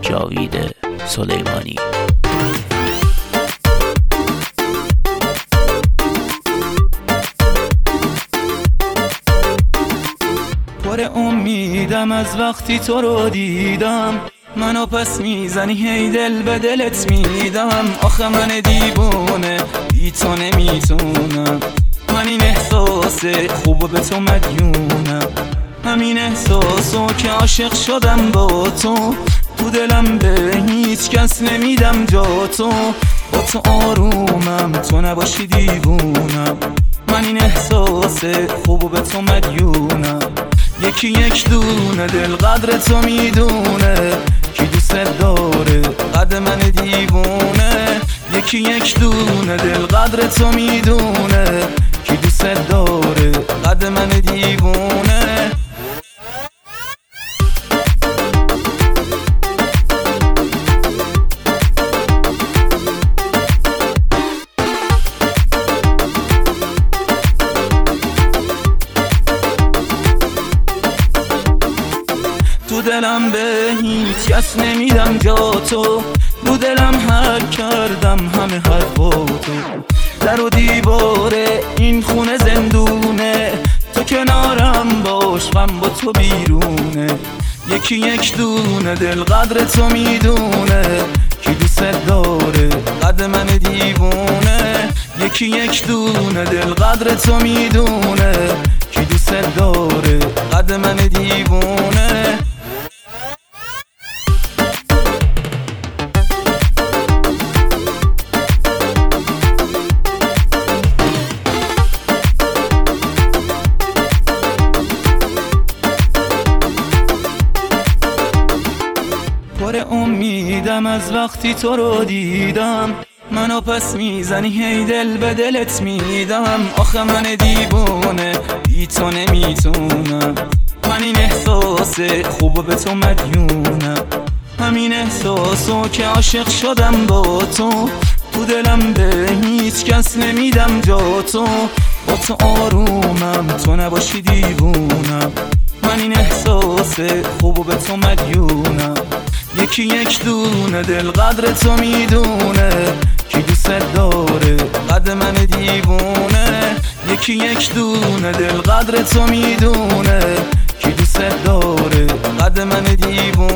جاوید سلیمانی. پر امیدم از وقتی تو رو دیدم، منو پس میزنی هی دل به دلت میدم. آخه من دیوونه بی تو نمیتونم، من این احساس خوب به تو مدیونم. همین احساسو که عاشق شدم با تو دلم به هیچ کس نمیدم جا تو. با تو آرومم تو نباشی دیوونم، من این احساس خوب به تو مدیونم. یکی یک دونه دل قدر تو میدونه، کی دوست داره قد من دیوونه. یکی یک دونه دل قدر تو میدونه، کی دوست داره قد من دیوونه. تو دلم به هیچ کس نمیدم جا تو، رو دلم حک کردم همه حرفاتو. در و دیوار این خونه زندونه، تو کنارم باش غم با تو بیرونه. یکی یک دونه دل قدر تو میدونه، کی دوست داره قد من دیوونه. یکی یک دونه دل قدر تو میدونه، کی دوست داره قد من دیوونه. پر امیدم از وقتی تو رو دیدم، منو پس میزنی هی دل به دلت میدم. آخه من دیوونه بی تو نمیتونم، من این احساس خوب به تو مدیونم. همین احساسو که عاشق شدم با تو دلم به هیچ کس نمیدم جا تو. با تو آرومم تو نباشی دیوونم، من این احساس خوب به تو مدیونم. یکی یک دونه دل قدر تو میدونه، کی دوست داره قد من دیوونه. یکی یک دونه دل قدر تو میدونه، کی دوست داره قد من دیوونه.